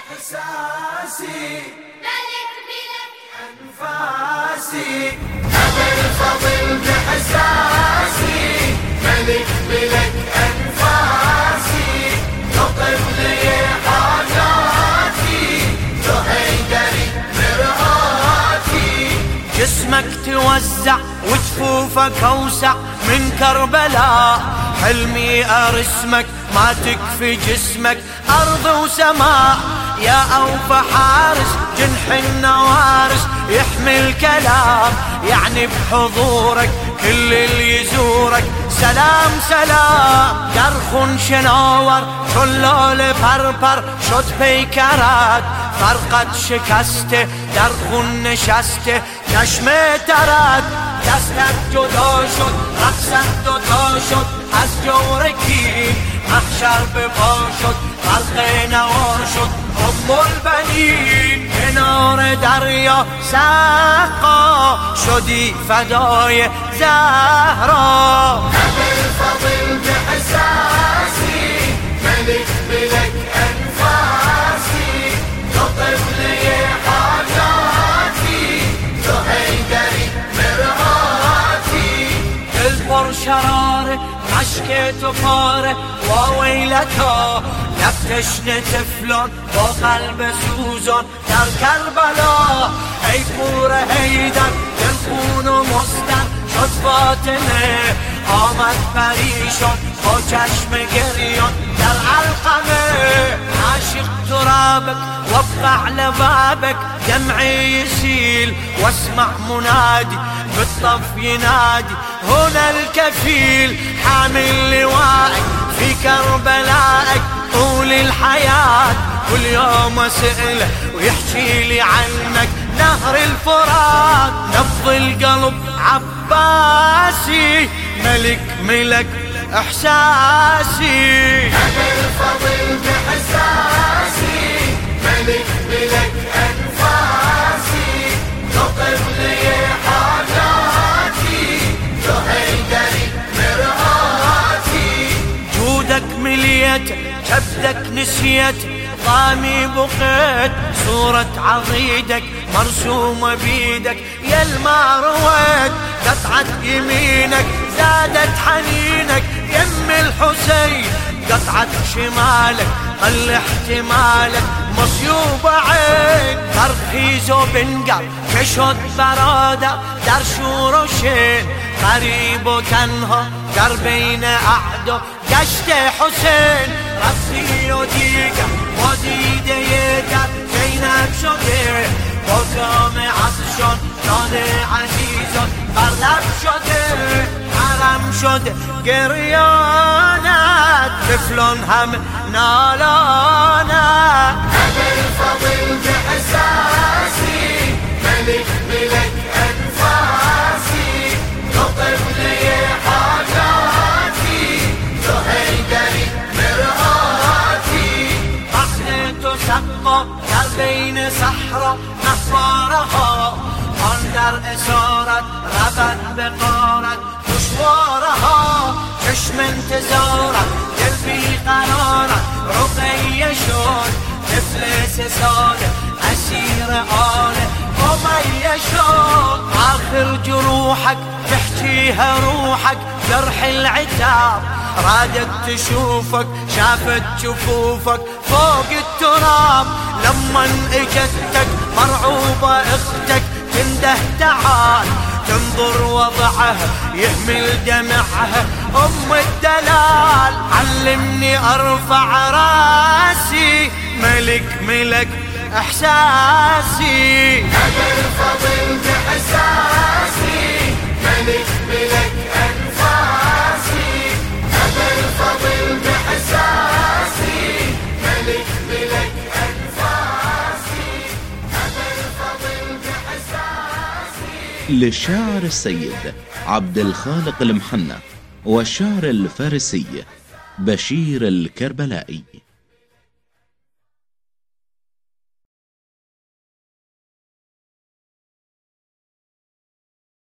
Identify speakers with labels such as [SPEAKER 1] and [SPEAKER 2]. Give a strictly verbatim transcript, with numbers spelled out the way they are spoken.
[SPEAKER 1] إحساسي ملك ملك أنفاسي أبا الفضل بإحساسي ملك ملك أنفاسي تطب لي حاجاتي تهيدري مرآتي جسمك توزع وجفوفك أوسع من كربلاء حلمي أرسمك ما تكفي جسمك أرض وسماء يا أوفى حارس جنح النوارس يحمي الكلام يعني بحضورك كل اللي يزورك سلام سلام درخ شناور شلول فرفر شد بيكرات فرقت شكسته درخ نشسته چشم ترد دستت جدا شد رقصت دوتا شد از جورکی محشر به پا شد خلق نوار شد ام البنین کنار دریا سقا شدی فدای زهرا بالفضل بإحساسي ملك ملك أنفاسي تطب لي حاجاتي تهيدري مرآتي البر شراره عشق تو پاره واویلتا نفتشن تفلان با قلب سوزان در کربلا ای پور حیدر دل خون و مستن شد فاطمه آمد پریشان با چشم گریان در علقمه عاشق ترابك وابقع لبابك دمعي يسيل واسمع منادي بالطف ينادي هنا الكفيل حامل لوائك في كربلائك طول الحياة كل يوم اسأله ويحكي لي عنك نهر الفرات نبض القلب عباسي ملك ملك إحساسي أبا الفضل بإحساسي ملك ملك أنفاسي تطب لي حاجاتي تهيدري مرآتي جودك مليت كبدك نسيت ضامي بقيت صورة عضيدك مرسومة بيدك يا الما رويت قطعة يمينك زادت حنينك يم الحسين قطعة شمالك قل احتمالك مصيوب عين ترخيز وبنقر كشد برادة در شور وشين قريب وتنها در بين أعدو قشت حسين رفتی و دیگر با دیده در زینب شده با جام عطشان جان عزیزان برلب شده حرم شده گریانت طفلان هم نالانت أبا الفضل بإحساسي ملك ملك أنفاسي تطب لي حاجاتي تهيدري مرآتي رحلة سقا در بين صحراء نفارها آن در اسارت ربط بقارت دشوارها چشم انتظارت دل بی قرارت رقیه شد طفل سه ساله اسیر آله امیه شد آخر جروحك تحكيها روحك جرح العتاب رادت تشوفك شافت جفوفك فوق التراب لما اجتك مرعوبة اختك تنده تعال تنظر وضعها يهمل دمعها ام الدلال علمني ارفع راسي ملك ملك إحساسي أبا الفضل بإحساسي ملك ملك أنفاسي أبا الفضل بإحساسي ملك ملك أنفاسي أبا الفضل بإحساسي
[SPEAKER 2] للشاعر السيد عبد الخالق المحنى والشاعر الفارسي بشير الكربلائي.